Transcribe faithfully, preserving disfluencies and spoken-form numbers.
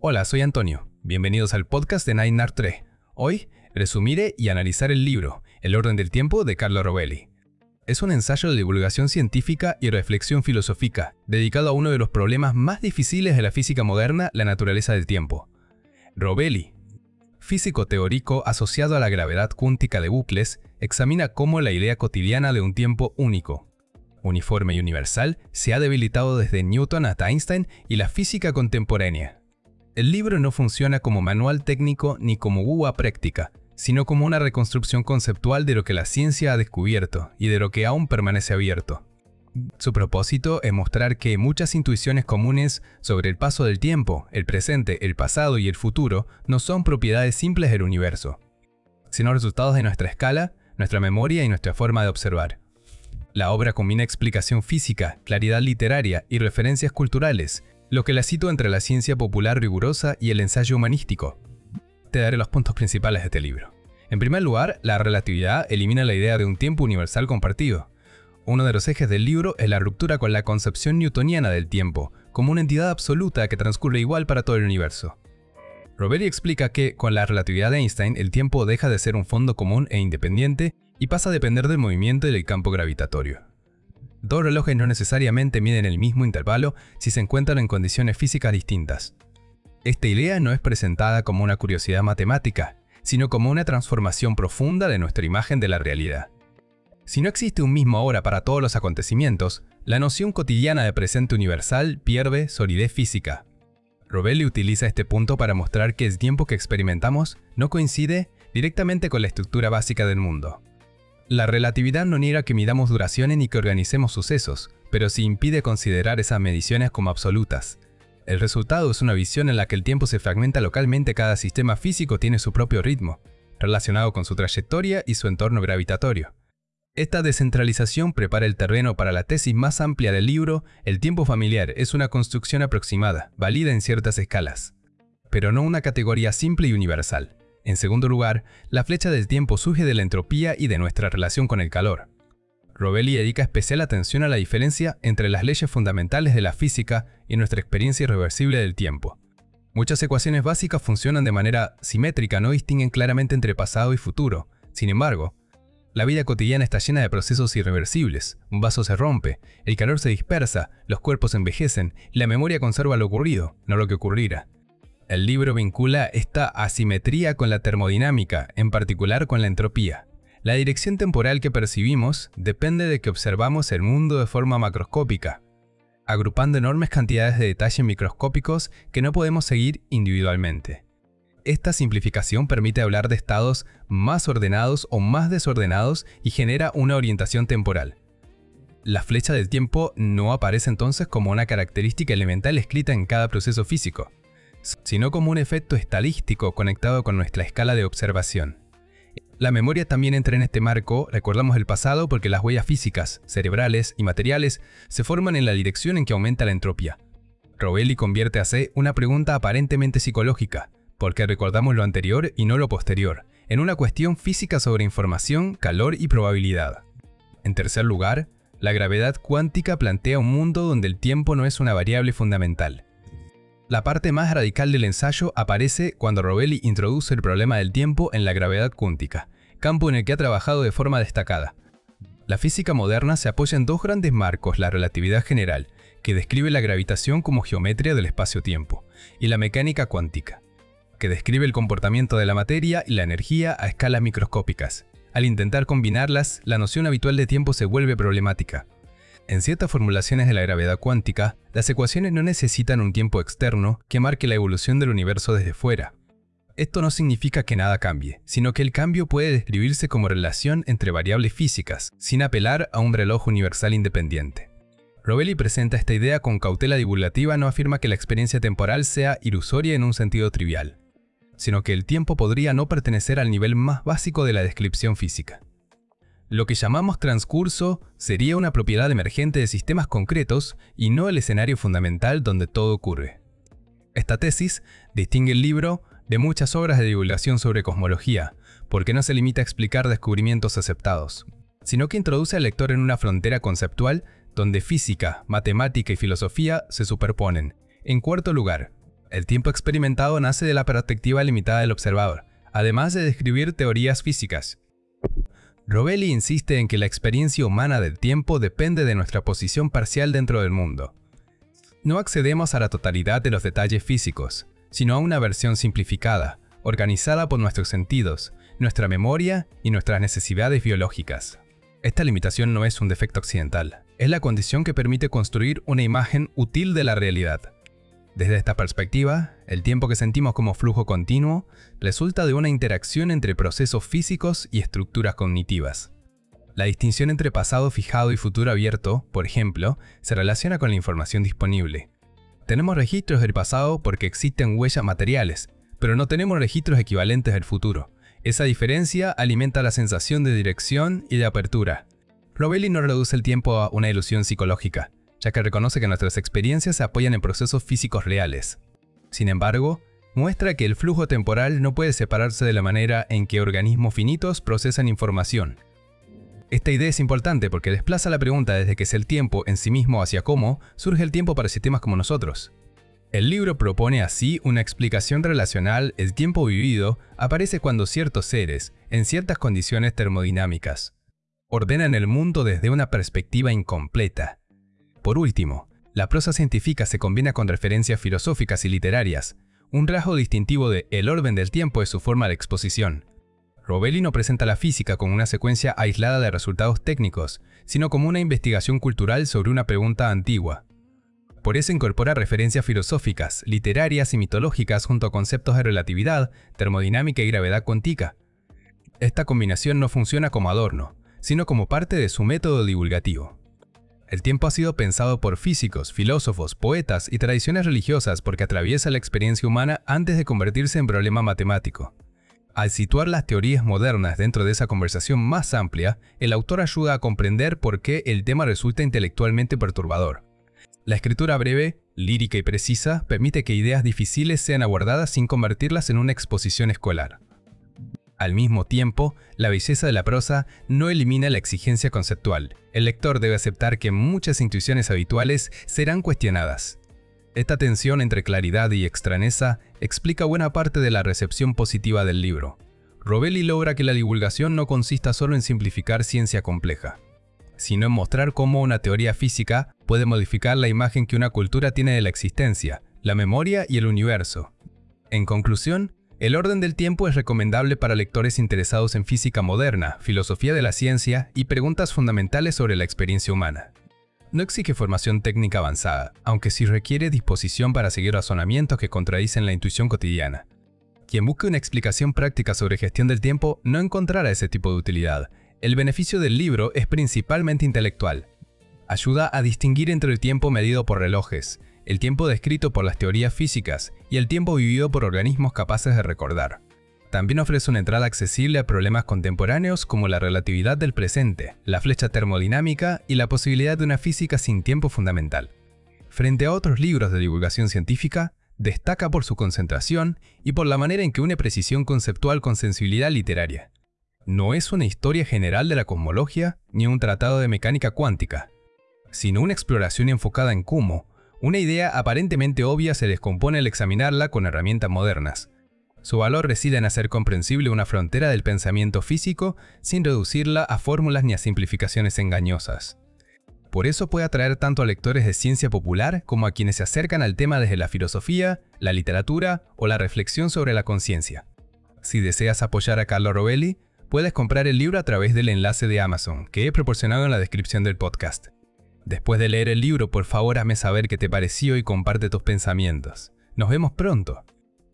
Hola, soy Antonio. Bienvenidos al podcast de Nine Art tres. Hoy resumiré y analizaré el libro El orden del tiempo de Carlo Rovelli. Es un ensayo de divulgación científica y reflexión filosófica, dedicado a uno de los problemas más difíciles de la física moderna, la naturaleza del tiempo. Rovelli, físico teórico asociado a la gravedad cuántica de bucles, examina cómo la idea cotidiana de un tiempo único, uniforme y universal se ha debilitado desde Newton hasta Einstein y la física contemporánea. El libro no funciona como manual técnico ni como guía práctica, sino como una reconstrucción conceptual de lo que la ciencia ha descubierto y de lo que aún permanece abierto. Su propósito es mostrar que muchas intuiciones comunes sobre el paso del tiempo, el presente, el pasado y el futuro no son propiedades simples del universo, sino resultados de nuestra escala, nuestra memoria y nuestra forma de observar. La obra combina explicación física, claridad literaria y referencias culturales, lo que la sitúa entre la ciencia popular rigurosa y el ensayo humanístico. Te daré los puntos principales de este libro. En primer lugar, la relatividad elimina la idea de un tiempo universal compartido. Uno de los ejes del libro es la ruptura con la concepción newtoniana del tiempo, como una entidad absoluta que transcurre igual para todo el universo. Rovelli explica que, con la relatividad de Einstein, el tiempo deja de ser un fondo común e independiente y pasa a depender del movimiento y del campo gravitatorio. Dos relojes no necesariamente miden el mismo intervalo si se encuentran en condiciones físicas distintas. Esta idea no es presentada como una curiosidad matemática, sino como una transformación profunda de nuestra imagen de la realidad. Si no existe un mismo hora para todos los acontecimientos, la noción cotidiana de presente universal pierde solidez física. Rovelli utiliza este punto para mostrar que el tiempo que experimentamos no coincide directamente con la estructura básica del mundo. La relatividad no niega que midamos duraciones ni que organicemos sucesos, pero sí impide considerar esas mediciones como absolutas. El resultado es una visión en la que el tiempo se fragmenta localmente. Cada sistema físico tiene su propio ritmo, relacionado con su trayectoria y su entorno gravitatorio. Esta descentralización prepara el terreno para la tesis más amplia del libro: el tiempo familiar es una construcción aproximada, válida en ciertas escalas, pero no una categoría simple y universal. En segundo lugar, la flecha del tiempo surge de la entropía y de nuestra relación con el calor. Rovelli dedica especial atención a la diferencia entre las leyes fundamentales de la física y nuestra experiencia irreversible del tiempo. Muchas ecuaciones básicas funcionan de manera simétrica, no distinguen claramente entre pasado y futuro. Sin embargo, la vida cotidiana está llena de procesos irreversibles. Un vaso se rompe, el calor se dispersa, los cuerpos envejecen y la memoria conserva lo ocurrido, no lo que ocurrirá. El libro vincula esta asimetría con la termodinámica, en particular con la entropía. La dirección temporal que percibimos depende de que observamos el mundo de forma macroscópica, agrupando enormes cantidades de detalles microscópicos que no podemos seguir individualmente. Esta simplificación permite hablar de estados más ordenados o más desordenados y genera una orientación temporal. La flecha del tiempo no aparece entonces como una característica elemental escrita en cada proceso físico, sino como un efecto estadístico conectado con nuestra escala de observación. La memoria también entra en este marco. Recordamos el pasado porque las huellas físicas, cerebrales y materiales se forman en la dirección en que aumenta la entropía. Rovelli convierte así una pregunta aparentemente psicológica, porque recordamos lo anterior y no lo posterior, en una cuestión física sobre información, calor y probabilidad. En tercer lugar, la gravedad cuántica plantea un mundo donde el tiempo no es una variable fundamental. La parte más radical del ensayo aparece cuando Rovelli introduce el problema del tiempo en la gravedad cuántica, campo en el que ha trabajado de forma destacada. La física moderna se apoya en dos grandes marcos: la relatividad general, que describe la gravitación como geometría del espacio-tiempo, y la mecánica cuántica, que describe el comportamiento de la materia y la energía a escalas microscópicas. Al intentar combinarlas, la noción habitual de tiempo se vuelve problemática. En ciertas formulaciones de la gravedad cuántica, las ecuaciones no necesitan un tiempo externo que marque la evolución del universo desde fuera. Esto no significa que nada cambie, sino que el cambio puede describirse como relación entre variables físicas, sin apelar a un reloj universal independiente. Rovelli presenta esta idea con cautela divulgativa. No afirma que la experiencia temporal sea ilusoria en un sentido trivial, sino que el tiempo podría no pertenecer al nivel más básico de la descripción física. Lo que llamamos transcurso sería una propiedad emergente de sistemas concretos y no el escenario fundamental donde todo ocurre. Esta tesis distingue el libro de muchas obras de divulgación sobre cosmología, porque no se limita a explicar descubrimientos aceptados, sino que introduce al lector en una frontera conceptual donde física, matemática y filosofía se superponen. En cuarto lugar, El tiempo experimentado nace de la perspectiva limitada del observador, además de describir teorías físicas. Rovelli insiste en que la experiencia humana del tiempo depende de nuestra posición parcial dentro del mundo. No accedemos a la totalidad de los detalles físicos, sino a una versión simplificada, organizada por nuestros sentidos, nuestra memoria y nuestras necesidades biológicas. Esta limitación no es un defecto accidental, es la condición que permite construir una imagen útil de la realidad. Desde esta perspectiva, el tiempo que sentimos como flujo continuo resulta de una interacción entre procesos físicos y estructuras cognitivas. La distinción entre pasado fijado y futuro abierto, por ejemplo, se relaciona con la información disponible. Tenemos registros del pasado porque existen huellas materiales, pero no tenemos registros equivalentes del futuro. Esa diferencia alimenta la sensación de dirección y de apertura. Rovelli no reduce el tiempo a una ilusión psicológica, ya que reconoce que nuestras experiencias se apoyan en procesos físicos reales. Sin embargo, muestra que el flujo temporal no puede separarse de la manera en que organismos finitos procesan información. Esta idea es importante porque desplaza la pregunta desde que es el tiempo en sí mismo hacia cómo surge el tiempo para sistemas como nosotros. El libro propone así una explicación relacional. El tiempo vivido aparece cuando ciertos seres, en ciertas condiciones termodinámicas, ordenan el mundo desde una perspectiva incompleta. Por último, la prosa científica se combina con referencias filosóficas y literarias. Un rasgo distintivo de El orden del tiempo es su forma de exposición. Rovelli no presenta la física como una secuencia aislada de resultados técnicos, sino como una investigación cultural sobre una pregunta antigua. Por eso incorpora referencias filosóficas, literarias y mitológicas junto a conceptos de relatividad, termodinámica y gravedad cuántica. Esta combinación no funciona como adorno, sino como parte de su método divulgativo. El tiempo ha sido pensado por físicos, filósofos, poetas y tradiciones religiosas porque atraviesa la experiencia humana antes de convertirse en problema matemático. Al situar las teorías modernas dentro de esa conversación más amplia, el autor ayuda a comprender por qué el tema resulta intelectualmente perturbador. La escritura breve, lírica y precisa permite que ideas difíciles sean abordadas sin convertirlas en una exposición escolar. Al mismo tiempo, la belleza de la prosa no elimina la exigencia conceptual. El lector debe aceptar que muchas intuiciones habituales serán cuestionadas. Esta tensión entre claridad y extrañeza explica buena parte de la recepción positiva del libro. Rovelli logra que la divulgación no consista solo en simplificar ciencia compleja, sino en mostrar cómo una teoría física puede modificar la imagen que una cultura tiene de la existencia, la memoria y el universo. En conclusión, El orden del tiempo es recomendable para lectores interesados en física moderna, filosofía de la ciencia y preguntas fundamentales sobre la experiencia humana. No exige formación técnica avanzada, aunque sí requiere disposición para seguir razonamientos que contradicen la intuición cotidiana. Quien busque una explicación práctica sobre gestión del tiempo no encontrará ese tipo de utilidad. El beneficio del libro es principalmente intelectual. Ayuda a distinguir entre el tiempo medido por relojes, el tiempo descrito por las teorías físicas y el tiempo vivido por organismos capaces de recordar. También ofrece una entrada accesible a problemas contemporáneos como la relatividad del presente, la flecha termodinámica y la posibilidad de una física sin tiempo fundamental. Frente a otros libros de divulgación científica, destaca por su concentración y por la manera en que une precisión conceptual con sensibilidad literaria. No es una historia general de la cosmología ni un tratado de mecánica cuántica, sino una exploración enfocada en cómo una idea aparentemente obvia se descompone al examinarla con herramientas modernas. Su valor reside en hacer comprensible una frontera del pensamiento físico sin reducirla a fórmulas ni a simplificaciones engañosas. Por eso puede atraer tanto a lectores de ciencia popular como a quienes se acercan al tema desde la filosofía, la literatura o la reflexión sobre la conciencia. Si deseas apoyar a Carlo Rovelli, puedes comprar el libro a través del enlace de Amazon, que he proporcionado en la descripción del podcast. Después de leer el libro, por favor hazme saber qué te pareció y comparte tus pensamientos. Nos vemos pronto.